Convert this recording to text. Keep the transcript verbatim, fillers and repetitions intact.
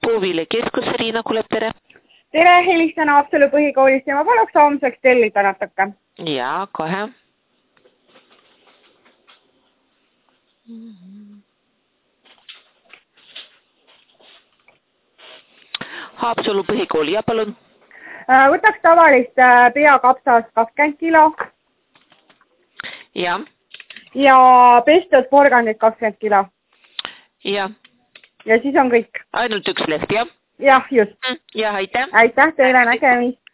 Soovile keskus, Riina Kulep, tere. Tere, helistan Haapsalu põhikoolist ja ma paluks homseks tellida natuke. Jaa, kohe. Haapsalu põhikooli, ja palun. Võtaks tavalist peakapsast kakskümmend kilo. Ja. Ja pestud porgandit kakskümmend kilo. Ja. Ja siis on kõik. Ainult üks leht, jah? Jah, just. Ja, aitäh. Aitäh teile, nägemist.